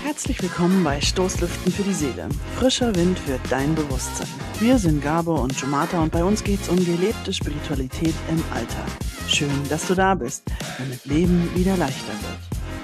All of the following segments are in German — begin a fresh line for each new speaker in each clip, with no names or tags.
Herzlich willkommen bei Stoßlüften für die Seele. Frischer Wind für dein Bewusstsein. Wir sind Gabo und Jomata und bei uns geht's um gelebte Spiritualität im Alltag. Schön, dass du da bist, damit Leben wieder leichter wird.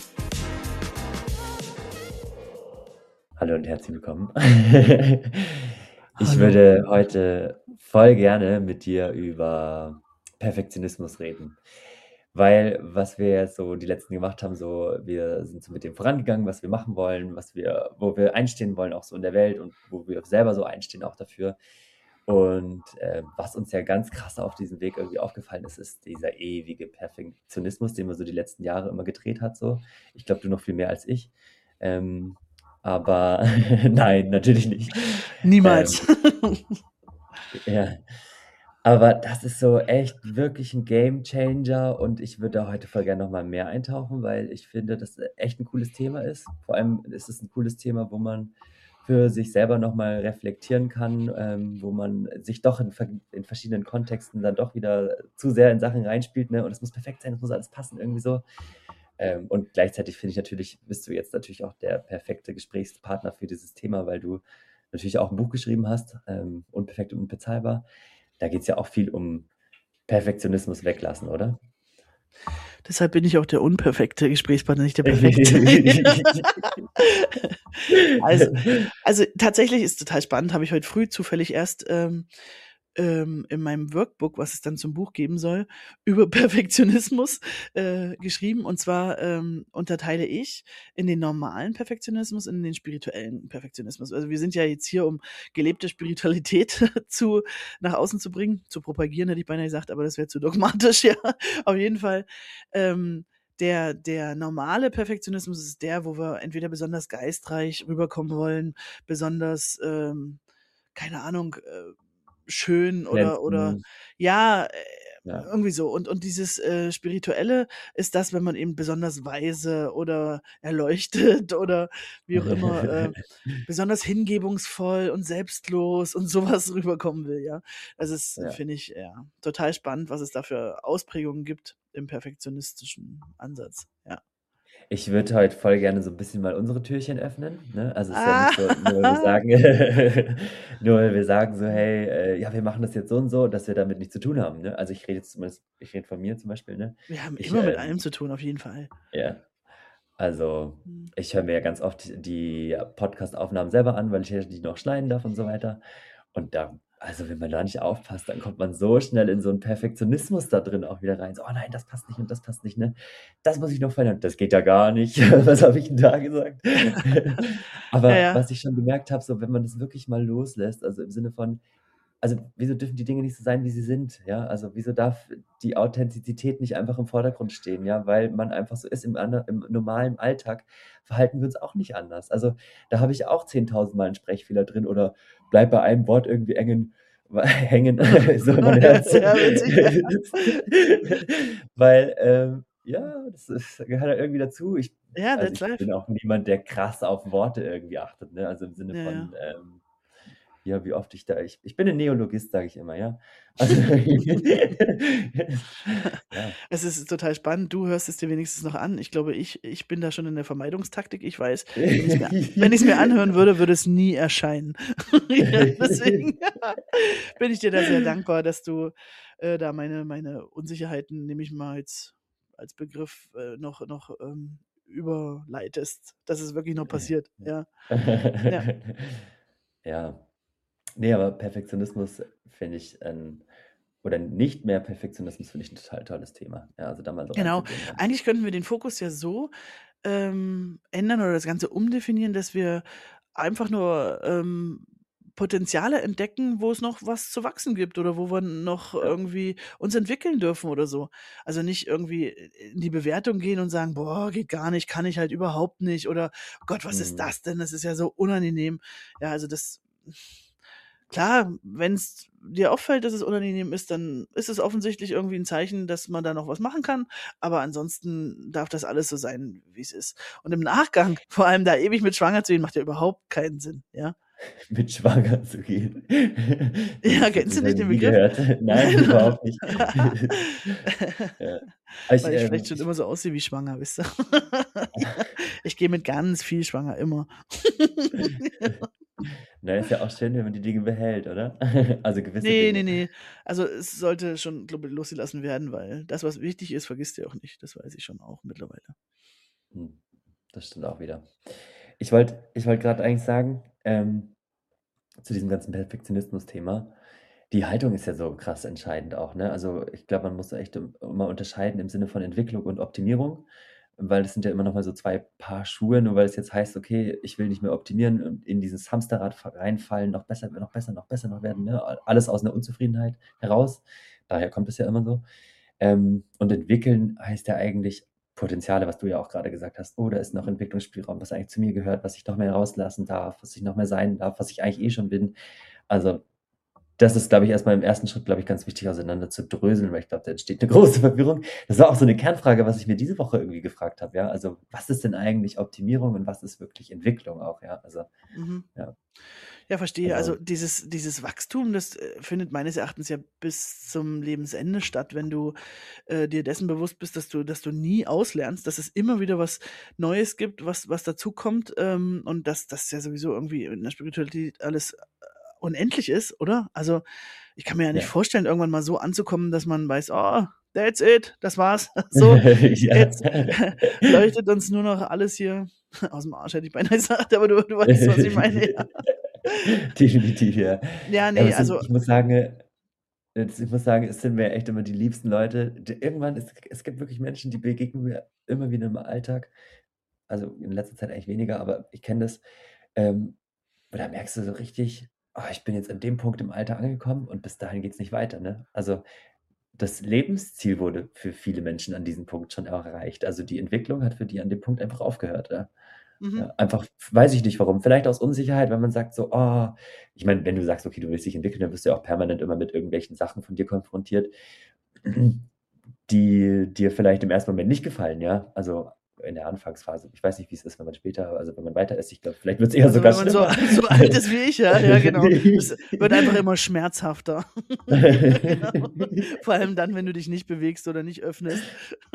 Hallo und herzlich willkommen. Ich
Hallo.
würde heute voll gerne mit dir über Perfektionismus reden. Weil was wir jetzt so die letzten gemacht haben, so wir sind so mit dem vorangegangen, was wir machen wollen, wo wir einstehen wollen, auch so in der Welt und wo wir selber so einstehen auch dafür. Und was uns ja ganz krass auf diesem Weg irgendwie aufgefallen ist, ist dieser ewige Perfektionismus, den man so die letzten Jahre immer gedreht hat. So. Ich glaube, du noch viel mehr als ich. Aber nein, natürlich nicht.
Niemals.
Ja, aber das ist so echt wirklich ein Gamechanger und ich würde da heute voll gerne noch mal mehr eintauchen, weil ich finde, dass echt ein cooles Thema ist. Vor allem ist es ein cooles Thema, wo man für sich selber noch mal reflektieren kann, wo man sich doch in verschiedenen Kontexten dann doch wieder zu sehr in Sachen reinspielt, ne? Und es muss perfekt sein, es muss alles passen irgendwie so. Und gleichzeitig finde ich natürlich, bist du jetzt natürlich auch der perfekte Gesprächspartner für dieses Thema, weil du natürlich auch ein Buch geschrieben hast, Unperfekt und unbezahlbar. Da geht es ja auch viel um Perfektionismus weglassen, oder?
Deshalb bin ich auch der unperfekte Gesprächspartner, nicht der perfekte. Also tatsächlich ist total spannend, habe ich heute früh zufällig erst in meinem Workbook, was es dann zum Buch geben soll, über Perfektionismus geschrieben. Und zwar unterteile ich in den normalen Perfektionismus und in den spirituellen Perfektionismus. Also wir sind ja jetzt hier, um gelebte Spiritualität nach außen zu bringen, zu propagieren, hätte ich beinahe gesagt, aber das wäre zu dogmatisch, ja. Auf jeden Fall. Der normale Perfektionismus ist der, wo wir entweder besonders geistreich rüberkommen wollen, besonders, keine Ahnung, schön oder
Glänzen,
ja,
ja.
irgendwie so. Und dieses Spirituelle ist das, wenn man eben besonders weise oder erleuchtet oder wie auch immer, besonders hingebungsvoll und selbstlos und sowas rüberkommen will, ja. Das ist,
Ja.
finde ich, ja, total spannend, was es da für Ausprägungen gibt im perfektionistischen Ansatz, ja.
Ich würde heute voll gerne so ein bisschen mal unsere Türchen öffnen, ne? Also, es ist ja
Ah.
nicht so, nur weil wir sagen nur weil wir sagen so: „Hey, ja, wir machen das jetzt so und so“, dass wir damit nichts zu tun haben, ne? Also, ich rede von mir zum Beispiel, ne?
Wir haben
Ich,
immer mit allem zu tun, auf jeden Fall.
ja, also,
Mhm.
ich höre mir ja ganz oft die Podcastaufnahmen selber an, weil ich ja die noch schneiden darf und so weiter. Und da also, wenn man da nicht aufpasst, dann kommt man so schnell in so 'n Perfektionismus da drin auch wieder rein. So: „Oh nein, das passt nicht und das passt nicht, ne? Das muss ich noch verändern. Das geht ja gar nicht.“ Was habe ich 'n da gesagt?
Ja,
Aber
ja.
was ich schon gemerkt habe, so wenn man das wirklich mal loslässt, also im Sinne von also, wieso dürfen die Dinge nicht so sein, wie sie sind, ja? Also, wieso darf die Authentizität nicht einfach im Vordergrund stehen, ja? Weil man einfach so ist im normalen Alltag verhalten wir uns auch nicht anders. Also, da habe ich auch 10.000 Mal 'n Sprechfehler drin oder bleibe bei einem Wort irgendwie hängen, so mein Herz.
Ja, witzig, ja.
Weil, ja, gehört halt irgendwie dazu.
Ja,
Also,
that's
ich
life.
bin auch niemand, der krass auf Worte irgendwie achtet, ne? Also, im Sinne
Ja, ja.
von, ja, wie oft ich bin 'n Neologist, sage ich immer, ja. Also, ja.
Es ist total spannend. Du hörst es dir wenigstens noch an. Ich glaube, ich bin da schon in der Vermeidungstaktik. Ich weiß, wenn ich's mir anhören würde, würde es nie erscheinen. Ja, deswegen bin ich dir da sehr dankbar, dass du, da meine Unsicherheiten, nehme ich mal jetzt als Begriff, noch überleitest, dass es wirklich noch passiert, ja. Ja.
Ja. Ne, aber Perfektionismus finde ich, oder nicht mehr Perfektionismus finde ich 'n total tolles Thema. Ja, also da mal so
Genau.
reinzugehen, ja.
Eigentlich könnten wir den Fokus ja so, ändern oder das Ganze umdefinieren, dass wir einfach nur, Potenziale entdecken, wo es noch was zu wachsen gibt oder wo wir noch
Ja.
irgendwie uns entwickeln dürfen oder so. Also, nicht irgendwie in die Bewertung gehen und sagen: „Boah, geht gar nicht, kann ich halt überhaupt nicht“ oder „Oh Gott, was ist
Mhm.
das denn? Das ist ja so unangenehm.“ Ja, also das klar, wenn es dir auffällt, dass es unangenehm ist, dann ist es offensichtlich irgendwie 'n Zeichen, dass man da noch was machen kann, aber ansonsten darf das alles so sein, wie es ist. Und im Nachgang, vor allem da ewig mit schwanger zu gehen, macht ja überhaupt keinen Sinn, ja?
mit schwanger zu gehen. Das
Ja,
ist
kennst du
das habe
nicht
ich
den
nie
Begriff?
gehört. Nein,
Nein.
überhaupt nicht. Ja. Aber
Weil ich vielleicht schon immer so aussehe wie schwanger, wisst ihr? Ja, ich gehe mit ganz viel schwanger, immer.
na, ist ja auch schön, wenn man die Dinge behält, oder? Also gewisse
Ne, ne,
Dinge.
ne. Also, es sollte schon, glaube ich, losgelassen werden, weil das, was wichtig ist, vergisst du auch nicht. Das weiß ich schon auch mittlerweile.
Hm, das stimmt auch wieder. Ich wollte grad eigentlich sagen, zu diesem ganzen Perfektionismus-Thema, die Haltung ist ja so krass entscheidend auch, ne? Also, ich glaube, man muss da echt immer unterscheiden im Sinne von Entwicklung und Optimierung, weil das sind ja immer noch mal so 2 Paar Schuhe. Nur weil es jetzt heißt: „Okay, ich will nicht mehr optimieren und in dieses Hamsterrad reinfallen, noch besser, noch besser, noch besser noch werden“, ne? Alles aus 'ner Unzufriedenheit heraus. Daher kommt es ja immer so. Und entwickeln heißt ja eigentlich Potenziale, was du ja auch grade gesagt hast: „Oh, da ist noch Entwicklungsspielraum, was eigentlich zu mir gehört, was ich noch mehr rauslassen darf, was ich noch mehr sein darf, was ich eigentlich eh schon bin.“ Also, das ist, glaube ich, erst mal im ersten Schritt, glaube ich, ganz wichtig auseinander zu dröseln, weil ich glaube, da entsteht 'ne große Verwirrung. Das war auch so 'ne Kernfrage, was ich mir diese Woche irgendwie gefragt habe, ja. Also, was ist denn eigentlich Optimierung und was ist wirklich Entwicklung auch, ja? Also,
Mhm.
ja,
Ja, verstehe. Also,
also
dieses Wachstum, das, findet meines Erachtens ja bis zum Lebensende statt, wenn du, dir dessen bewusst bist, dass du nie auslernst, dass es immer wieder was Neues gibt, was dazukommt, und dass das ja sowieso irgendwie in der Spiritualität alles, unendlich ist, oder? Also, ich kann mir ja nicht
ja.
vorstellen, irgendwann mal so anzukommen, dass man weiß: „Oh, that's it, das war's. So,
Ja.
jetzt leuchtet uns nur noch alles hier aus dem Arsch“, hätte ich beinahe gesagt, aber du weißt, was ich meine, ja.
Definitiv, ja.
Ja,
Ja, aber
ne, also
ich muss sagen, es sind mir echt immer die liebsten Leute. D irgendwann es gibt wirklich Menschen, die begegnen mir immer wieder im Alltag. Also, in letzter Zeit eigentlich weniger, aber ich kenne das. Und da merkst du so richtig: „Oh, ich bin jetzt an dem Punkt im Alter angekommen und bis dahin geht's nicht weiter“, ne? Also, das Lebensziel wurde für viele Menschen an diesem Punkt schon erreicht. Also, die Entwicklung hat für die an dem Punkt einfach aufgehört, ja.
mhm.
Ja, einfach weiß ich nicht warum. Vielleicht aus Unsicherheit, wenn man sagt so: „Oh“, ich meine, wenn du sagst, okay, du willst dich entwickeln, dann wirst du ja auch permanent immer mit irgendwelchen Sachen von dir konfrontiert, die dir vielleicht im ersten Moment nicht gefallen, ja? Also, in der Anfangsphase. Ich weiß nicht, wie es ist, wenn man später also, wenn man weiter ist. Ich glaube, vielleicht wird's eher
Also,
sogar
wenn man so
schlimmer.
so alt ist wie ich, ja, ja, genau. Es wird einfach immer schmerzhafter. Genau. Vor allem dann, wenn du dich nicht bewegst oder nicht öffnest.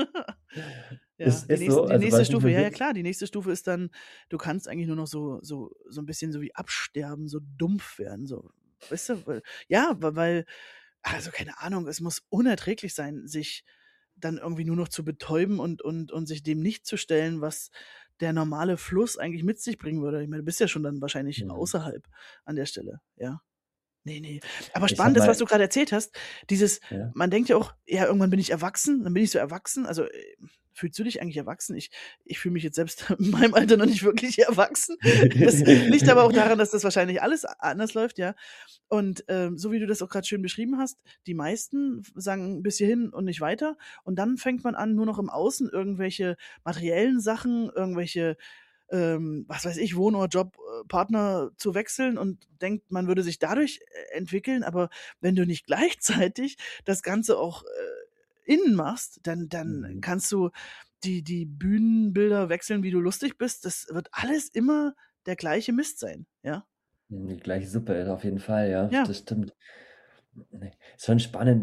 Ja,
Ist so,
die
also,
nächste
weil's nicht
Stufe,
mehr
ja, ja
willst?
klar, die nächste Stufe ist dann, du kannst eigentlich nur noch so 'n bisschen so wie absterben, so dumpf werden, so, weißt du? Weil ja, weil also, keine Ahnung, es muss unerträglich sein, sich dann irgendwie nur noch zu betäuben und sich dem nicht zu stellen, was der normale Fluss eigentlich mit sich bringen würde. Ich meine, du bist ja schon dann wahrscheinlich
Mhm.
außerhalb an der Stelle, ja. Ne, ne. Aber
Ich
spannend
habe
ist, was du
mal
grade erzählt hast, dieses
ja?
man denkt ja auch: „Ja, irgendwann bin ich erwachsen, dann bin ich so erwachsen.“ Also, fühlst du dich eigentlich erwachsen? Ich fühle mich jetzt selbst in meinem Alter noch nicht wirklich erwachsen. Das liegt aber auch daran, dass das wahrscheinlich alles anders läuft, ja. Und, so wie du das auch grad schön beschrieben hast, die meisten sagen bis hierhin und nicht weiter. Und dann fängt man an, nur noch im Außen irgendwelche materiellen Sachen, irgendwelche, was weiß ich, Wohnort, Job, Partner zu wechseln und denkt, man würde sich dadurch, entwickeln. Aber wenn du nicht gleichzeitig das Ganze auch, innen machst, dann
Mhm.
kannst du die Bühnenbilder wechseln, wie du lustig bist. Das wird alles immer der gleiche Mist sein, ja?
Die gleiche Suppe, auf jeden Fall, ja,
Ja.
das stimmt. Ne, ist schon spannend,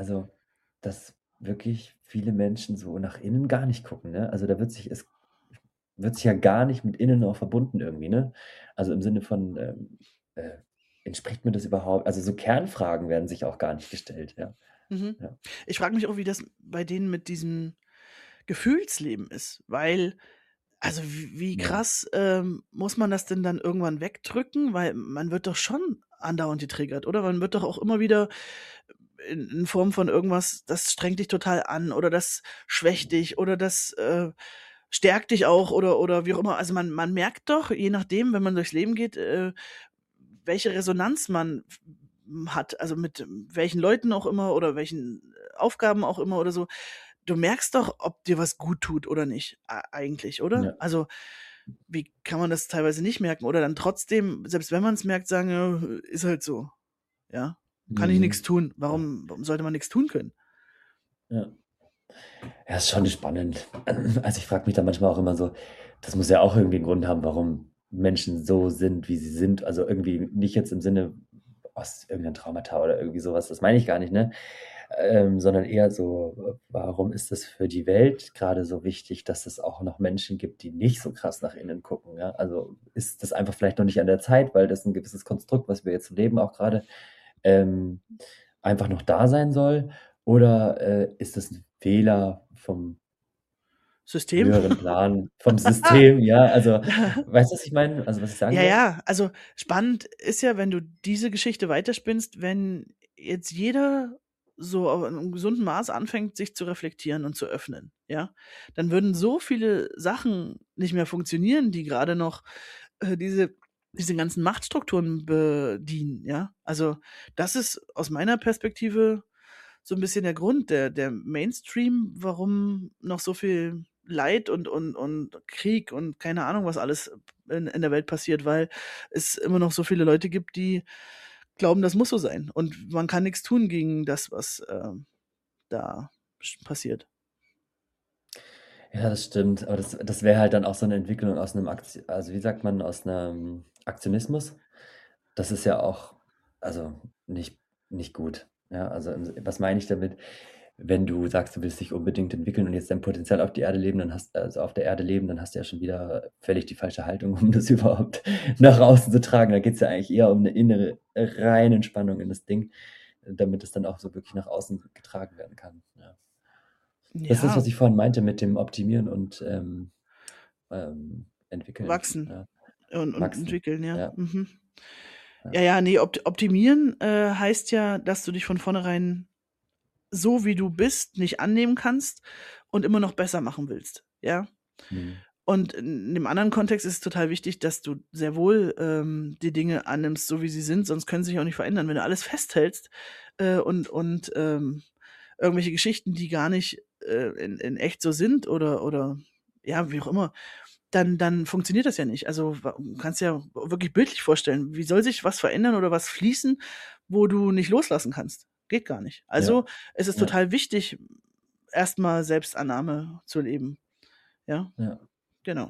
dass wirklich viele Menschen so nach innen gar nicht gucken, ne? Also, da wird sich ja gar nicht mit innen auch verbunden irgendwie, ne? Also, im Sinne von, entspricht mir das überhaupt also, so Kernfragen werden sich auch gar nicht gestellt, ja.
Mhm.
Ja.
Ich frage mich auch, wie das bei denen mit diesem Gefühlsleben ist, weil also, wie
Ja.
krass, muss man das denn dann irgendwann wegdrücken? Weil man wird doch schon andauernd getriggert, oder? Man wird doch auch immer wieder in Form von irgendwas, das strengt dich total an oder das schwächt dich oder das, stärkt dich auch oder wie auch immer. Also, man merkt doch, je nachdem, wenn man durchs Leben geht, welche Resonanz man hat, also, mit welchen Leuten auch immer oder welchen Aufgaben auch immer oder so. Du merkst doch, ob dir was gut tut oder nicht, eigentlich, oder?
Ja.
Also, wie kann man das teilweise nicht merken oder dann trotzdem, selbst wenn man's merkt, sagen: „Ja, ist halt so“, ja? Kann ich nix
Mhm.
tun.
Ja.
Warum sollte man nix tun können?
Ja. Ja, ist schon spannend. Also, ich frage mich da manchmal auch immer so, das muss ja auch irgendwie 'n Grund haben, warum Menschen so sind, wie sie sind. Also irgendwie nicht jetzt im Sinne aus irgendeinem Traumata oder irgendwie sowas, das meine ich gar nicht, ne? Sondern eher so, warum ist es für die Welt gerade so wichtig, dass es auch noch Menschen gibt, die nicht so krass nach innen gucken, ja? Also ist das einfach vielleicht noch nicht an der Zeit, weil das ein gewisses Konstrukt, was wir jetzt leben, auch gerade ähm, einfach noch da sein soll? Oder ist das ein Fehler vom
System.
höheren Plan, vom System? Ja, also weißt du, was ich meine? Also was ich sagen
Ja,
will?
ja, also spannend ist ja, wenn du diese Geschichte weiterspinnst, wenn jetzt jeder so auf 'nem gesunden Maß anfängt, sich zu reflektieren und zu öffnen, ja? Dann würden so viele Sachen nicht mehr funktionieren, die gerade noch, diese ganzen Machtstrukturen bedienen, ja? Also, das ist aus meiner Perspektive so ein bisschen der Grund, der Mainstream, warum noch so viel Leid und Krieg und keine Ahnung, was alles in der Welt passiert, weil es immer noch so viele Leute gibt, die glauben, das muss so sein. Und man kann nichts tun gegen das, was da passiert.
Ja, das stimmt. Aber das wäre halt dann auch so eine Entwicklung aus einem also, wie sagt man, aus einem Aktionismus. Das ist ja auch, also, nicht gut. Ja, also, was meine ich damit? Wenn du sagst, du willst dich unbedingt entwickeln und jetzt dein Potenzial auf die Erde leben, dann hast also, auf der Erde leben, dann hast du ja schon wieder völlig die falsche Haltung, um das überhaupt nach außen zu tragen. Da geht's ja eigentlich eher um eine innere reine Entspannung in das Ding, damit es dann auch so wirklich nach außen getragen werden kann, ja. Das ist das,
Ja,
was ich vorhin meinte mit dem Optimieren und, entwickeln,
wachsen
ja,
und
wachsen.
entwickeln, ja.
Ja,
Mhm.
ja,
Ja, ja, ne, optimieren, heißt ja, dass du dich von vornherein so, wie du bist, nicht annehmen kannst und immer noch besser machen willst, ja?
mhm.
Und in dem anderen Kontext ist es total wichtig, dass du sehr wohl, die Dinge annimmst, so wie sie sind, sonst können sie sich auch nicht verändern. Wenn du alles festhältst, und irgendwelche Geschichten, die gar nicht, in echt so sind oder ja, wie auch immer, dann funktioniert das ja nicht. Also, wa kannst dir ja wirklich bildlich vorstellen, wie soll sich was verändern oder was fließen, wo du nicht loslassen kannst? Geht gar nicht.
Ja,
Also, es ist
ja,
total wichtig, erst mal Selbstannahme zu leben, ja?
ja,
Genau.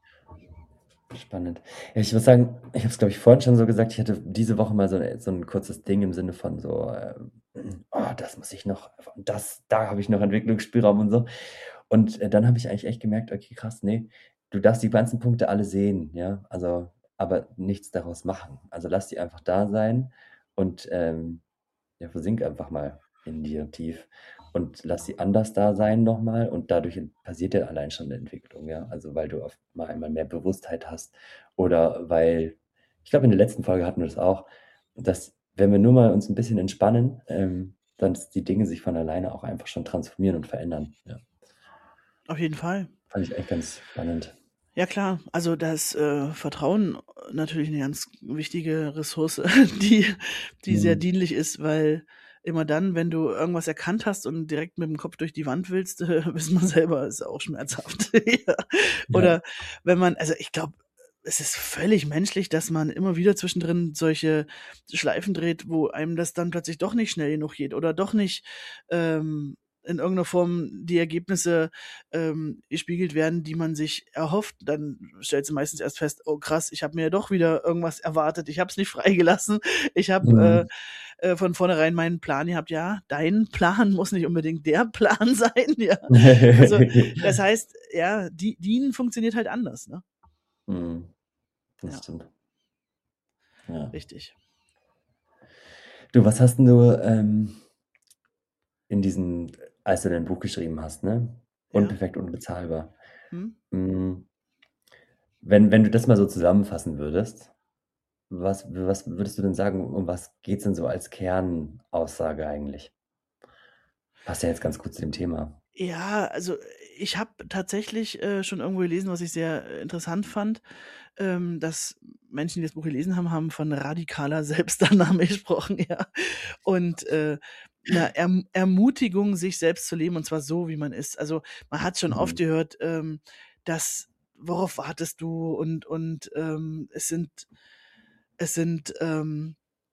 spannend. Ja, ich muss sagen, ich habe es, glaube ich, vorhin schon so gesagt, ich hatte diese Woche mal so 'n kurzes Ding im Sinne von so, „Oh, das muss ich noch und das da habe ich noch Entwicklungsspielraum“ und so. Und, dann habe ich eigentlich echt gemerkt: „Okay, krass, ne, du darfst die ganzen Punkte alle sehen, ja, also aber nichts daraus machen. Also, lass die einfach da sein und, ja, versink einfach mal in dir tief und lass sie anders da sein noch mal und dadurch passiert ja allein schon 'ne Entwicklung, ja? Also, weil du auf mal einmal mehr Bewusstheit hast oder weil ich glaube, in der letzten Folge hatten wir das auch, dass wenn wir nur mal uns 'n bisschen entspannen, dann die Dinge sich von alleine auch einfach schon transformieren und verändern, ja.
Auf jeden Fall.
Fand ich echt ganz spannend.
Ja klar, also das, Vertrauen natürlich eine ganz wichtige Ressource, die sehr
Mhm.
dienlich ist, weil immer dann, wenn du irgendwas erkannt hast und direkt mit dem Kopf durch die Wand willst, wissen wir selber, ist auch schmerzhaft. Ja.
Ja.
Oder wenn man also ich glaube, es ist völlig menschlich, dass man immer wieder zwischendrin solche Schleifen dreht, wo einem das dann plötzlich doch nicht schnell genug geht oder doch nicht, in irgendeiner Form die Ergebnisse gespiegelt werden, die man sich erhofft, dann stellst du meistens erst fest: „Oh krass, ich habe mir ja doch wieder irgendwas erwartet. Ich habe es nicht freigelassen. Ich habe,
Mhm.
von vornherein meinen Plan gehabt.“ Ja, dein Plan muss nicht unbedingt der Plan sein, ja. Also, das heißt, ja, Dienen funktioniert halt anders, ne?
Mhm. Das
Ja,
stimmt. Ja.
richtig.
Du, was hast 'n du, in diesem als du dein Buch geschrieben hast, ne?
Ja.
„Unperfekt, unbezahlbar“.
Mhm.
Hm, wenn du das mal so zusammenfassen würdest, was würdest du denn sagen, um was geht's denn so als Kernaussage eigentlich? Passt ja jetzt ganz gut zu dem Thema.
Ja, also, ich habe tatsächlich, schon irgendwo gelesen, was ich sehr interessant fand, dass Menschen, die das Buch gelesen haben, haben von radikaler Selbstannahme gesprochen, ja. Und, 'ner Ermutigung, sich selbst zu leben, und zwar so, wie man ist. Also, man hat schon oft
Mhm.
gehört, dass „Worauf wartest du?“ und, es sind,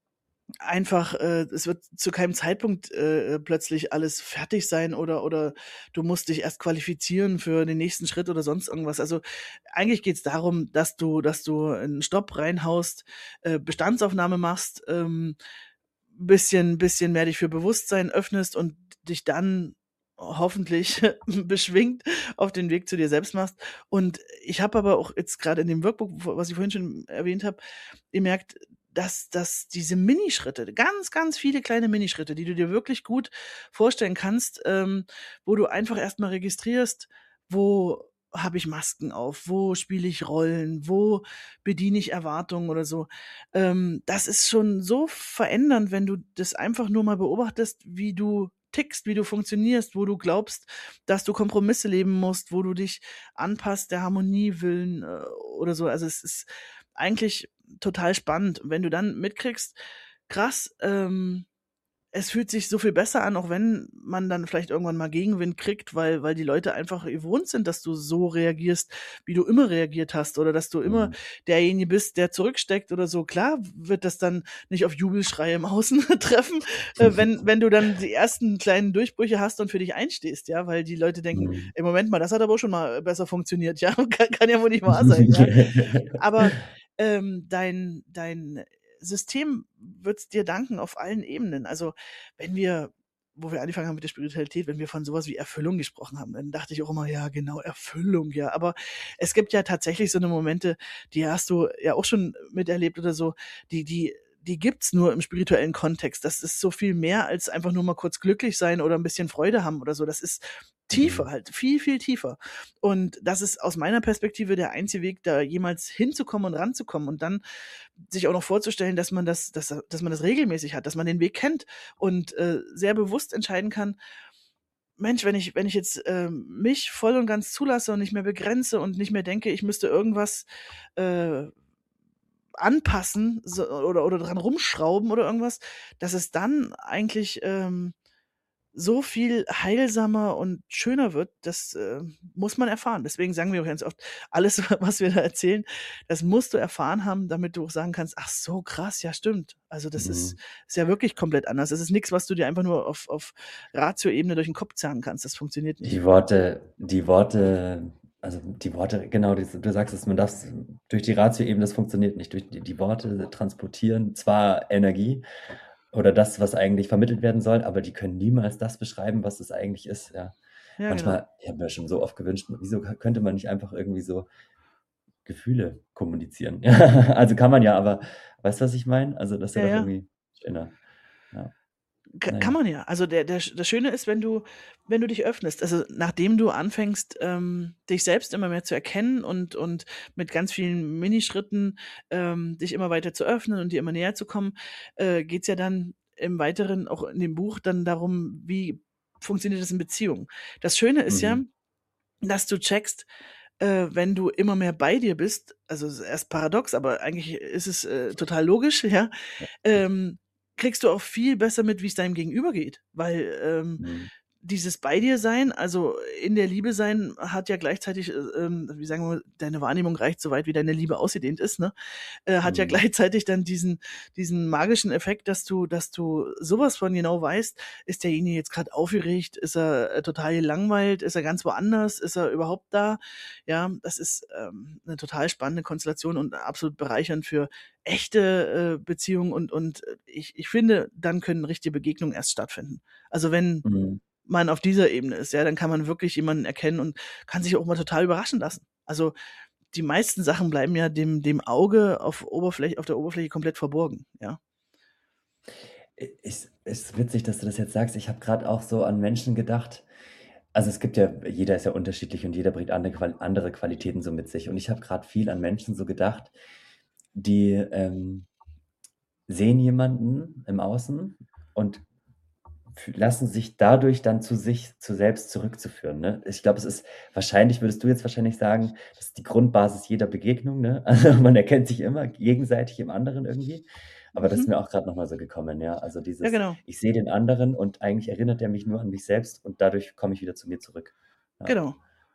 einfach, es wird zu keinem Zeitpunkt plötzlich alles fertig sein oder du musst dich erst qualifizieren für den nächsten Schritt oder sonst irgendwas. Also eigentlich geht's darum, dass du einen Stopp reinhaust, Bestandsaufnahme machst, bisschen mehr dich für Bewusstsein öffnest und dich dann hoffentlich beschwingt auf den Weg zu dir selbst machst. Und ich habe aber auch jetzt gerade in dem Workbook, was ich vorhin schon erwähnt habe, gemerkt, dass diese Minischritte, ganz, ganz viele kleine Minischritte, die du dir wirklich gut vorstellen kannst, wo du einfach erstmal registrierst, wo habe ich Masken auf, wo spiele ich Rollen, wo bediene ich Erwartungen oder so. Das ist schon so verändernd, wenn du das einfach nur mal beobachtest, wie du tickst, wie du funktionierst, wo du glaubst, dass du Kompromisse leben musst, wo du dich anpasst der Harmonie willen oder so. Also es ist eigentlich total spannend. Wenn du dann mitkriegst, krass, es fühlt sich so viel besser an, auch wenn man dann vielleicht irgendwann mal Gegenwind kriegt, weil die Leute einfach gewohnt sind, dass du so reagierst, wie du immer reagiert hast oder dass du immer
Mhm.
derjenige bist, der zurücksteckt oder so. Klar wird das dann nicht auf Jubelschreie im Außen treffen, wenn du dann die ersten kleinen Durchbrüche hast und für dich einstehst, ja, weil die Leute denken,
Mhm.
ey, Moment mal, das hat aber auch schon mal besser funktioniert, ja, kann ja wohl nicht wahr sein, ja. Aber dein System wird's dir danken auf allen Ebenen. Also, wenn wir wo wir angefangen haben mit der Spiritualität, wenn wir von sowas wie Erfüllung gesprochen haben, dann dachte ich auch immer: „Ja, genau, Erfüllung, ja.“ Aber es gibt ja tatsächlich so 'ne Momente, die hast du ja auch schon miterlebt oder so, die gibt's nur im spirituellen Kontext. Das ist so viel mehr als einfach nur mal kurz glücklich sein oder 'n bisschen Freude haben oder so. Das ist tiefer
Mhm.
halt, viel, viel tiefer. Und das ist aus meiner Perspektive der einzige Weg, da jemals hinzukommen und ranzukommen und dann sich auch noch vorzustellen, dass man das regelmäßig hat, dass man den Weg kennt und sehr bewusst entscheiden kann, Mensch, wenn ich jetzt mich voll und ganz zulasse und nicht mehr begrenze und nicht mehr denke, ich müsste irgendwas äh, anpassen so, oder dran rumschrauben oder irgendwas, dass es dann eigentlich so viel heilsamer und schöner wird, das muss man erfahren. Deswegen sagen wir auch ganz oft, alles, was wir da erzählen, das musst du erfahren haben, damit du auch sagen kannst, ach so, krass, ja stimmt. Also das ist,
Mhm.
ist ja wirklich komplett anders. Das ist nichts, was du dir einfach nur auf Ratio-Ebene durch den Kopf zerren kannst. Das funktioniert nicht.
Die Worte, genau, du sagst es, man darf's durch die Ratio eben, das funktioniert nicht. Durch die Worte transportieren zwar Energie oder das, was eigentlich vermittelt werden soll, aber die können niemals das beschreiben, was es eigentlich ist, ja.
Ja, genau.
Manchmal ich habe mir schon so oft gewünscht, wieso könnte man nicht einfach irgendwie so Gefühle kommunizieren? Also, kann man ja, aber weißt du, was ich meine? Also, das
Ja,
wäre doch
ja.
irgendwie schöner. Ja,
Kann
naja.
man ja. Also das Schöne ist, wenn du dich öffnest. Also nachdem du anfängst, dich selbst immer mehr zu erkennen und mit ganz vielen Minischritten dich immer weiter zu öffnen und dir immer näher zu kommen, geht's ja dann im Weiteren auch in dem Buch dann darum, wie funktioniert das in Beziehungen. Das Schöne ist ja,
Mhm.
dass du checkst, wenn du immer mehr bei dir bist, also es ist erst paradox, aber eigentlich ist es total logisch, ja,
Ja.
ähm, kriegst du auch viel besser mit, wie es deinem Gegenüber geht. Weil
Mhm.
dieses bei dir sein, also in der Liebe sein, hat ja gleichzeitig, wie sagen wir, deine Wahrnehmung reicht so weit, wie deine Liebe ausgedehnt ist, ne? Hat ja
Mhm.
gleichzeitig dann diesen magischen Effekt, dass du sowas von genau weißt, ist derjenige jetzt gerade aufgeregt, ist er total gelangweilt, ist er ganz woanders, ist er überhaupt da? Ja, das ist 'ne total spannende Konstellation und absolut bereichernd für echte Beziehungen und ich finde, dann können richtige Begegnungen erst stattfinden. Also wenn
Mhm.
man auf dieser Ebene ist, ja, dann kann man wirklich jemanden erkennen und kann sich auch mal total überraschen lassen. Also die meisten Sachen bleiben ja dem Auge auf der Oberfläche komplett verborgen, ja.
Ist witzig, dass du das jetzt sagst. Ich habe grad auch so an Menschen gedacht. Also, es gibt ja jeder ist ja unterschiedlich und jeder bringt andere Qualitäten so mit sich. Und ich habe grad viel an Menschen so gedacht, die, sehen jemanden im Außen und lassen sich dadurch dann zu sich zu selbst zurückzuführen, ne? Ich glaube, es ist wahrscheinlich würdest du jetzt wahrscheinlich sagen, das ist die Grundbasis jeder Begegnung, ne? Also, man erkennt sich immer gegenseitig im anderen irgendwie. Aber das ist
Mhm.
mir auch grad noch mal so gekommen, ja. Also,
Ja,
dieses
genau,
ich sehe den anderen und eigentlich erinnert er mich nur an mich selbst und dadurch komme ich wieder zu mir zurück. Ja.
genau.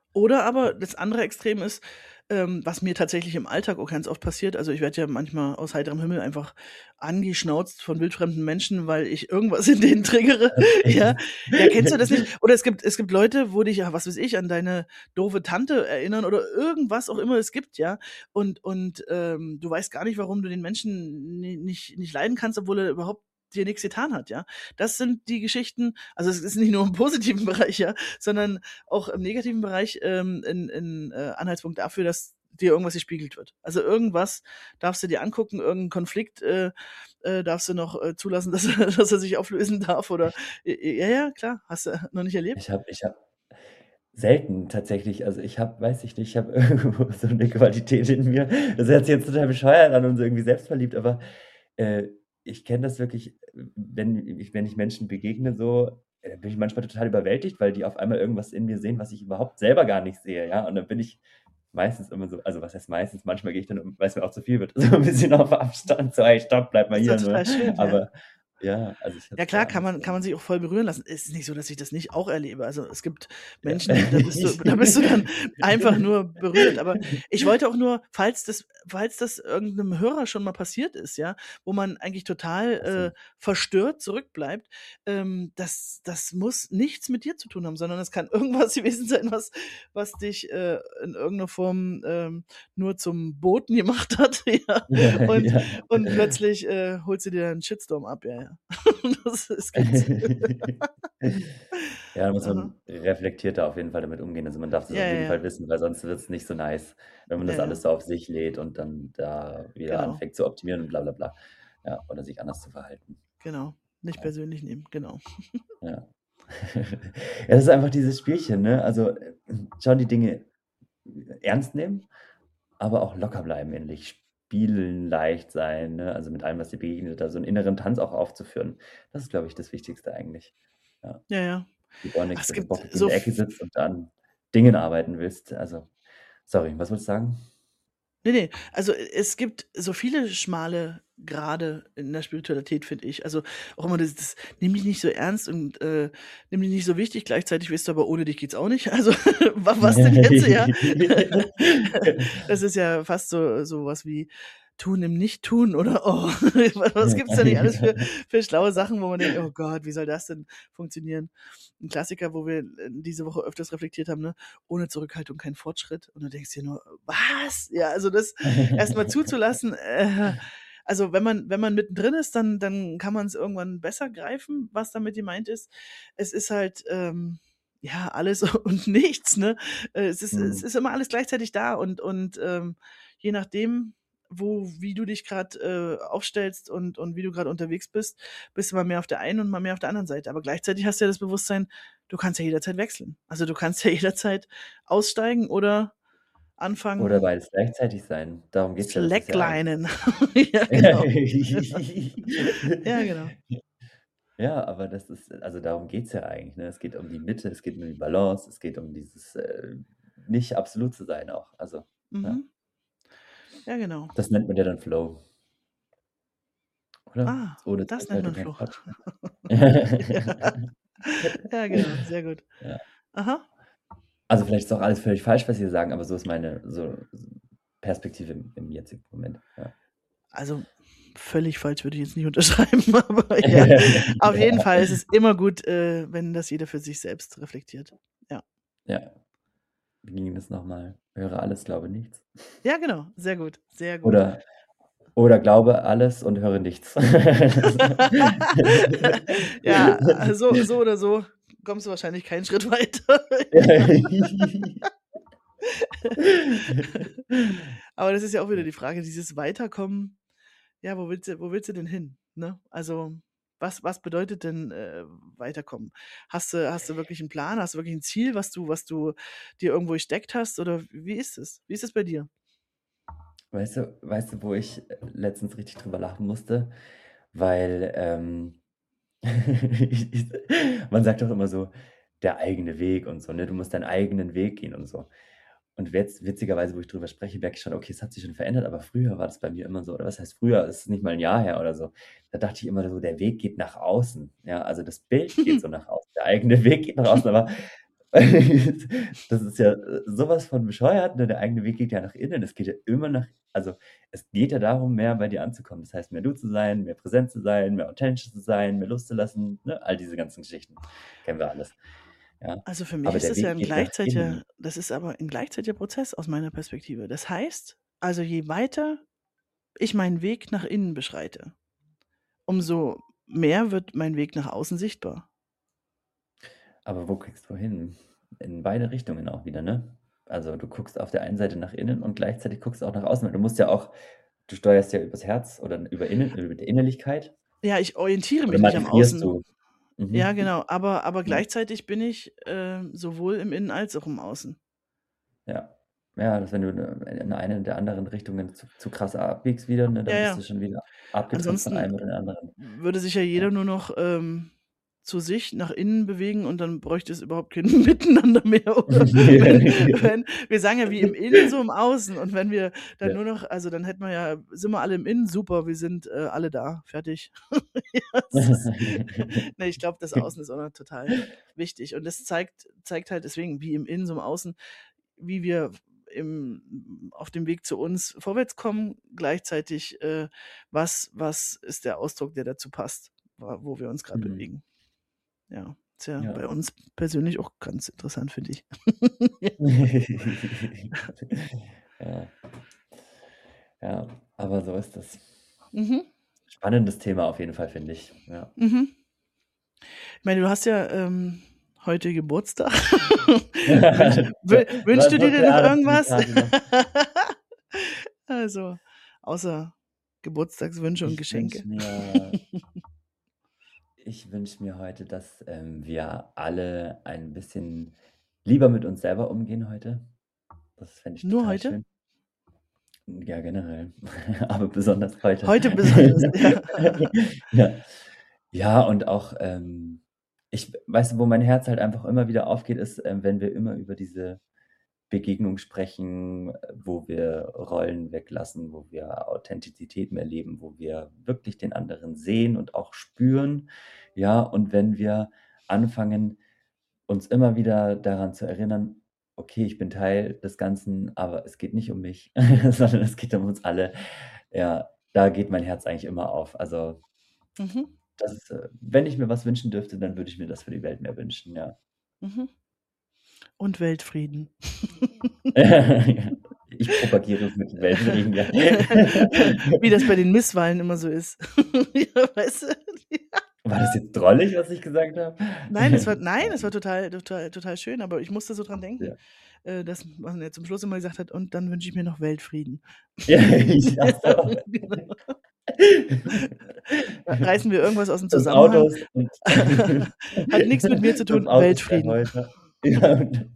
Oder aber das andere Extrem ist, was mir tatsächlich im Alltag auch ganz oft passiert. Also ich werde ja manchmal aus heiterem Himmel einfach angeschnauzt von wildfremden Menschen, weil ich irgendwas in denen triggere. Ja,
Echt?
ja, kennst du das nicht? Oder es gibt Leute, wo dich, ja, was weiß ich, an deine doofe Tante erinnern oder irgendwas auch immer es gibt, ja. Und du weißt gar nicht, warum du den Menschen nicht leiden kannst, obwohl er überhaupt dir nichts getan hat, ja. Das sind die Geschichten, also es ist nicht nur im positiven Bereich, ja, sondern auch im negativen Bereich Anhaltspunkt dafür, dass dir irgendwas gespiegelt wird. Also irgendwas darfst du dir angucken, irgendeinen Konflikt darfst du noch zulassen, dass dass er sich auflösen darf oder ja, ja, klar, hast du noch nicht erlebt?
Ich habe selten tatsächlich. Also, weiß ich nicht, ich habe irgendwo so 'ne Qualität in mir. Das hört sich jetzt total bescheuert an und so irgendwie selbstverliebt, aber, äh, ich kenne das wirklich, wenn ich Menschen begegne so, bin ich manchmal total überwältigt, weil die auf einmal irgendwas in mir sehen, was ich überhaupt selber gar nicht sehe, ja? Und dann bin ich meistens immer so, also, was heißt meistens, manchmal gehe ich dann, weil's mir auch zu viel wird, so 'n bisschen auf Abstand, so: „Hey, stopp, bleib mal
Das ist doch
hier", ne?
total schön, ja.
Aber ja, also, ich hatte
Ja
es
klar,
gar
kann
nicht
man
so.
kann man sich auch voll berühren lassen. Ist nicht so, dass ich das nicht auch erlebe. Also, es gibt
Ja.
Menschen, da bist du dann einfach nur berührt. Aber ich wollte auch nur, falls das irgendeinem Hörer schon mal passiert ist, ja, wo man eigentlich
Ach so.
total verstört zurückbleibt, das muss nichts mit dir zu tun haben, sondern es kann irgendwas gewesen sein, was dich in irgendeiner Form nur zum Boten gemacht hat, ja.
Ja,
Und,
ja.
und plötzlich holst du dir einen Shitstorm ab, ja, ja. Das gibt's.
Ja, da muss
Aha.
man reflektierter auf jeden Fall damit umgehen. Also, man darf das
Ja,
auf
ja,
jeden Fall
ja.
wissen, weil sonst wird's nicht so nice, wenn man
Ja,
das alles
ja.
so auf sich lädt und dann da wieder
Genau,
anfängt zu optimieren und bla bla bla. Ja, oder sich anders zu verhalten.
genau. Nicht
Ja,
persönlich nehmen, genau.
ja. Ja, das ist einfach dieses Spielchen, ne? Also, schon die Dinge ernst nehmen, aber auch locker bleiben innerlich, spielen, leicht sein, ne? Also, mit allem, was dir begegnet, da so 'n inneren Tanz auch aufzuführen. Das ist, glaube ich, das Wichtigste eigentlich. Ja.
Ja, ja.
Gibt auch
Ach,
nix,
es
wenn du
gibt
bockig in
so
der Ecke
v
sitzt und an Dingen arbeiten willst. Also, sorry, was wolltest du sagen?
ne, ne, also, es gibt so viele schmale Grade in der Spiritualität, finde ich. Also, auch immer das nimm dich nicht so ernst und nimm dich nicht so wichtig, gleichzeitig weißt du aber, ohne dich geht's auch nicht. Also, was denn jetzt, ja? Das ist ja fast so was wie Tun im Nichttun oder oh, was gibt's da nicht alles für schlaue Sachen, wo man denkt: „Oh Gott, wie soll das denn funktionieren?“ 'N Klassiker, wo wir diese Woche öfters reflektiert haben, ne? „Ohne Zurückhaltung kein Fortschritt.“ Und du denkst dir nur: „Was?“ Ja, also das erst mal zuzulassen, also wenn man mittendrin ist, dann kann man's irgendwann besser greifen, was damit gemeint ist. Es ist halt, ja, alles und nichts, ne? Es
Mhm.
ist immer alles gleichzeitig da und je nachdem, wie du dich grad aufstellst und wie du grad unterwegs bist du mal mehr auf der einen und mal mehr auf der anderen Seite. Aber gleichzeitig hast du ja das Bewusstsein, du kannst ja jederzeit wechseln. Also, du kannst ja jederzeit aussteigen oder
Oder
anfangen
beides gleichzeitig sein. Darum geht's ja, das ist ja eigentlich
slacklinen. Ja, genau. Ja, genau.
ja, aber das ist, also, darum geht's ja eigentlich, ne? Es geht um die Mitte, es geht um die Balance, es geht um dieses, nicht absolut zu sein auch. Also, ja,
Mhm. Ja, genau.
das nennt man ja dann Flow, oder?
Ah,
Ohne
das nennt
Zurückhaltung
man
kein
Fluch.
Fortschritt.
Ja. Ja, genau, sehr gut.
Ja.
Aha.
Also, vielleicht ist auch alles völlig falsch, was Sie sagen, aber so ist meine Perspektive im jetzigen Moment, ja.
Also, völlig falsch würde ich jetzt nicht unterschreiben, aber ja, auf jeden Fall ist es immer gut, wenn das jeder für sich selbst reflektiert. Ja.
Ja. Wie ging das noch mal? Höre alles, glaube nichts.
Ja, genau, sehr gut, sehr gut.
Oder glaube alles und höre nichts.
Ja, so oder so kommst du wahrscheinlich keinen Schritt weiter. Ja. Aber das ist ja auch wieder die Frage, dieses Weiterkommen, ja, wo willst du denn hin, ne? Also, was bedeutet denn, weiterkommen? Hast du wirklich 'n Plan? Hast du wirklich 'n Ziel, was du dir irgendwo gesteckt hast oder wie ist es? Wie ist es bei dir?
Weißt du, wo ich, letztens richtig drüber lachen musste? Weil, man sagt doch immer so: „Der eigene Weg" und so, ne? Du musst deinen eigenen Weg gehen und so. Und jetzt witzigerweise, wo ich drüber spreche, merke ich schon, okay, es hat sich schon verändert, aber früher war das bei mir immer so, oder was heißt früher? Es ist nicht mal 'n Jahr her oder so. Da dachte ich immer so, der Weg geht nach außen, ja? Also, das Bild geht so nach außen, der eigene Weg geht nach außen, aber Das ist ja sowas von bescheuert, ne? Der eigene Weg geht ja nach innen. Es geht ja immer nach also, es geht ja darum, mehr bei dir anzukommen. Das heißt, mehr du zu sein, mehr präsent zu sein, mehr authentisch zu sein, mehr loszulassen, ne? All diese ganzen Geschichten kennen wir alles, ja.
Also, für mich
Aber
ist
der
das ja
Weg
ein
geht nach
gleichzeitiger
innen.
das ist aber ein gleichzeitiger Prozess aus meiner Perspektive. Das heißt, also, je weiter ich meinen Weg nach innen beschreite, umso mehr wird mein Weg nach außen sichtbar.
Aber wo guckst du hin? In beide Richtungen auch wieder, ne? Also, du guckst auf der einen Seite nach innen und gleichzeitig guckst du auch nach außen, weil du steuerst ja übers Herz oder über die Innerlichkeit
Ja, ich orientiere
oder
mich nicht am
manövrierst
Außen.
du?
Ja,
Mhm.
genau, aber
Ja,
gleichzeitig bin ich, sowohl im Innen als auch im Außen.
ja. Ja, dass wenn du in eine der anderen Richtungen zu krass abbiegst wieder, ne,
Ja,
dann bist
ja.
du schon wieder abgetrennt von
Ansonsten
einem oder den anderen.
würde sich ja
Ja.
jeder nur noch, zu sich nach innen bewegen und dann bräuchte es überhaupt kein Miteinander mehr, oder? Wenn wir sagen ja wie im Innen, so im Außen und wenn wir dann
Ja.
nur noch also, dann hätten wir ja sind wir alle im Innen, super, wir sind, alle da, fertig. Ja, es ist ne, ich glaube, das Außen ist auch noch total wichtig und das zeigt halt deswegen wie im Innen, so im Außen, wie wir auf dem Weg zu uns vorwärts kommen, gleichzeitig, was ist der Ausdruck, der dazu passt, wo wir uns gerade
Mhm.
bewegen. Ja, ist ja
Ja.
bei uns persönlich auch ganz interessant, finde ich. Ja.
Ja. Ja, aber so ist das.
Mhm,
Spannendes Thema auf jeden Fall, finde ich, ja.
mhm. Ich meine, du hast ja, heute Geburtstag. Wünschst du
So
dir denn noch
klare
irgendwas?
Zitate noch.
Also, außer Geburtstagswünsche und
Ich
Geschenke.
wünsche mir Ich wünsche mir heute, dass, wir alle ein bisschen lieber mit uns selber umgehen heute. Das fände ich
Nur
total
heute?
schön. Ja, generell, aber besonders heute.
Heute besonders, ja.
Ja. Ja, und auch, ich weißt du, wo mein Herz halt einfach immer wieder aufgeht, ist, wenn wir immer über diese Begegnung sprechen, wo wir Rollen weglassen, wo wir Authentizität mehr leben, wo wir wirklich den anderen sehen und auch spüren. Ja, und wenn wir anfangen, uns immer wieder daran zu erinnern: „Okay, ich bin Teil des Ganzen, aber es geht nicht um mich, sondern es geht um uns alle.“ Ja, da geht mein Herz eigentlich immer auf. Also,
Mhm,
wenn ich mir was wünschen dürfte, dann würde ich mir das für die Welt mehr wünschen, ja.
mhm. Und Weltfrieden.
Ja. Ich propagiere es mit dem Weltfrieden, ja.
Wie das bei den Misswahlen immer so ist. Ja, weißt du? Ja.
War das jetzt drollig, was ich gesagt habe?
Nein, es war total schön, aber ich musste so dran denken,
Ja.
dass man ja zum Schluss immer gesagt hat: „Und dann wünsche ich mir noch Weltfrieden.“
Ja, ich
Ja,
ach so.
genau. Reißen wir irgendwas aus dem
5
Zusammenhang.
Autos und
Hat nix mit mir zu
5
tun,
Autos, 3
Weltfrieden.
Häuser. Ja, und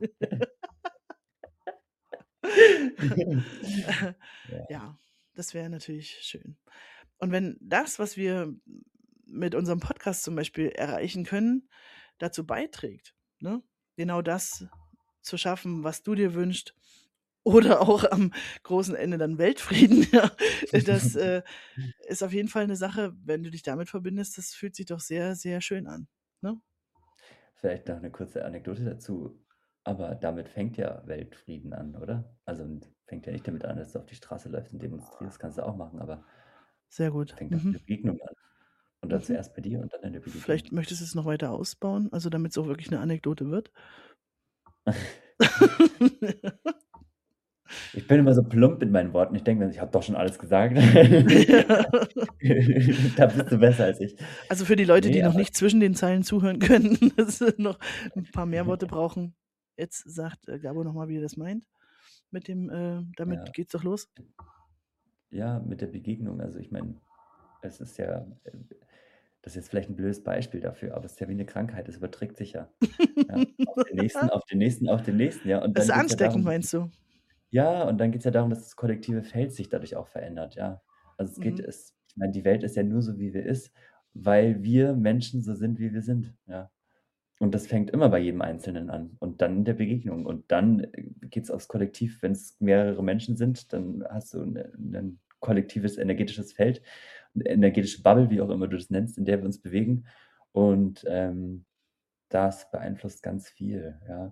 ja.
Ja, das wäre natürlich schön. Und wenn das, was wir mit unserem Podcast zum Beispiel erreichen können, dazu beiträgt, ne, genau das zu schaffen, was du dir wünschst, oder auch am großen Ende dann Weltfrieden, ja, das, ist auf jeden Fall 'ne Sache, wenn du dich damit verbindest, das fühlt sich doch sehr, sehr schön an, ne?
Vielleicht noch 'ne kurze Anekdote dazu, aber damit fängt ja Weltfrieden an, oder? Also, und fängt ja nicht damit an, dass du auf die Straße läufst und demonstrierst, kannst du auch machen, aber
Sehr gut.
fängt doch in
Mhm.
der Begegnung an. Und dann
Mhm.
zuerst bei dir und dann in der Begegnung.
Vielleicht möchtest du es noch weiter ausbauen, also damit's auch wirklich 'ne Anekdote wird?
Ich bin immer so plump in meinen Worten. Ich denke mir: „Ich habe doch schon alles gesagt.“
Ja.
Da bist du besser als ich.
Also, für die Leute, die
Ne,
noch
aber
nicht zwischen den Zeilen zuhören können, dass sie noch 'n paar mehr Worte brauchen. Jetzt sagt, Gabo noch mal, wie er das meint mit dem, damit
ja,
geht's doch los.
ja, mit der Begegnung. Also, ich meine, es ist ja das ist jetzt vielleicht 'n blödes Beispiel dafür, aber es ist ja wie 'ne Krankheit, es überträgt sich ja. Ja, auf den nächsten, auf den nächsten, auf den nächsten, ja. Und
Das ist
dann geht's ja
ansteckend,
darum,
meinst du?
und dann geht's ja darum, dass das kollektive Feld sich dadurch auch verändert, ja. Also,
Mhm.
ich meine, die Welt ist ja nur so, wie wir ist, weil wir Menschen so sind, wie wir sind, ja. Und das fängt immer bei jedem Einzelnen an und dann in der Begegnung und dann, geht's aufs Kollektiv. Wenn's mehrere Menschen sind, dann hast du 'nen kollektives energetisches Feld, 'ne energetische Bubble, wie auch immer du das nennst, in der wir uns bewegen und, das beeinflusst ganz viel, ja.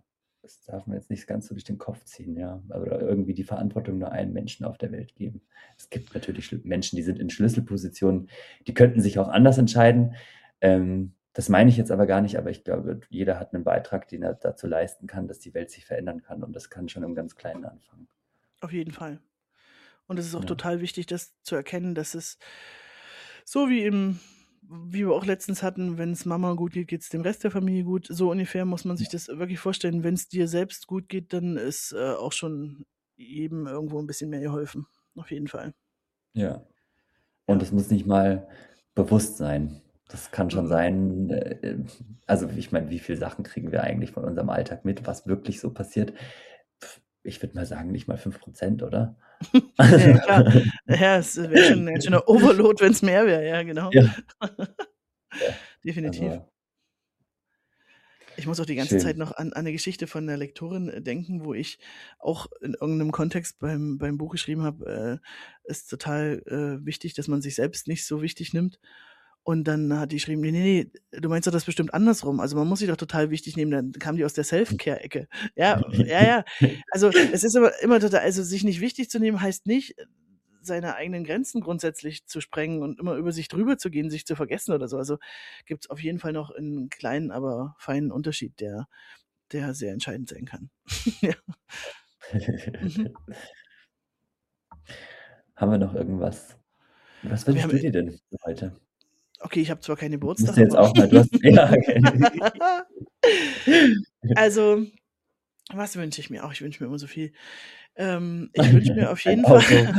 das darf man jetzt nicht ganz so durch den Kopf ziehen, ja. Oder irgendwie die Verantwortung nur einem Menschen auf der Welt geben. Es gibt natürlich Menschen, die sind in Schlüsselpositionen, die könnten sich auch anders entscheiden. Das meine ich jetzt aber gar nicht, aber ich glaube, jeder hat einen Beitrag, den er dazu leisten kann, dass die Welt sich verändern kann und das kann schon im ganz Kleinen anfangen.
Auf jeden Fall. Und es ist auch
Ja.
total wichtig, das zu erkennen, dass es so wie wir auch letztens hatten, wenn es Mama gut geht, geht es dem Rest der Familie gut. So ungefähr muss man sich das wirklich vorstellen. Wenn es dir selbst gut geht, dann ist auch schon jedem irgendwo ein bisschen mehr geholfen. Auf jeden Fall.
Ja. Und
Ja.
es muss nicht mal bewusst sein. Das kann schon
Mhm.
sein, also ich meine, wie viele Sachen kriegen wir eigentlich von unserem Alltag mit, was wirklich so passiert? Ich würde mal sagen, nicht mal 5%, oder?
Ja, klar. Ja, es wäre schon ein ganz schöner Overload, wenn es mehr wäre. Ja, genau.
Ja. Ja,
Definitiv.
also
Ich muss auch die ganze Zeit
schön.
noch an 'ne Geschichte von 'ner Lektorin denken, wo ich auch in irgendeinem Kontext beim Buch geschrieben habe, ist total wichtig, dass man sich selbst nicht so wichtig nimmt. Und dann hat die geschrieben: „Ne, ne, ne, du meinst doch das bestimmt andersrum. Also, man muss sich doch total wichtig nehmen." Dann kam die aus der Self-Care-Ecke. Ja, ja, ja. Also, es ist immer total, also, sich nicht wichtig zu nehmen, heißt nicht, seine eigenen Grenzen grundsätzlich zu sprengen und immer über sich drüber zu gehen, sich zu vergessen oder so. Also, gibt's auf jeden Fall noch 'n kleinen, aber feinen Unterschied, der sehr entscheidend sein kann. Ja. Mhm.
Haben wir noch irgendwas? Was
Wir
wünschst
haben
du dir denn für heute?
Okay, ich habe zwar keinen
Musst
Geburtstag,
du jetzt
aber
auch mal, du hast ja, okay.
also, was wünsche ich mir? Ach, ich wünsche mir immer so viel. Ich wünsche mir auf
Ein
jeden Fall
Auto.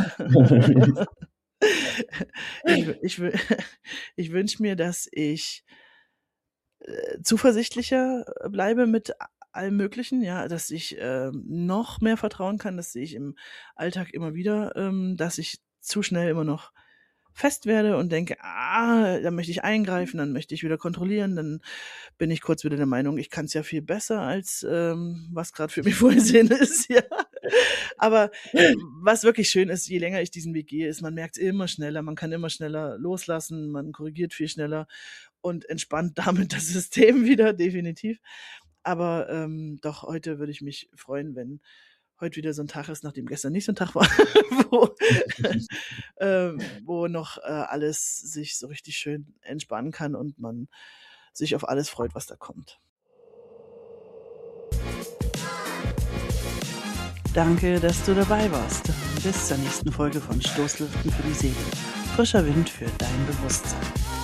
ich wü ich wünsche mir, dass ich zuversichtlicher bleibe mit allem Möglichen, ja, dass ich noch mehr vertrauen kann. Das sehe ich im Alltag immer wieder, dass ich zu schnell immer noch fest werde und denke, dann möchte ich eingreifen, dann möchte ich wieder kontrollieren, dann bin ich kurz wieder der Meinung, ich kann es ja viel besser als was gerade für mich vorgesehen ist, ja. Aber was wirklich schön ist, je länger ich diesen Weg gehe, ist, man merkt immer schneller, man kann immer schneller loslassen, man korrigiert viel schneller und entspannt damit das System wieder, definitiv. Aber doch, heute würde ich mich freuen, wenn heute wieder so ein Tag ist, nachdem gestern nicht so ein Tag war, wo, wo noch alles sich so richtig schön entspannen kann und man sich auf alles freut, was da kommt. Danke, dass du dabei warst. Bis zur nächsten Folge von Stoßlüften für die Seele. Frischer Wind für dein Bewusstsein.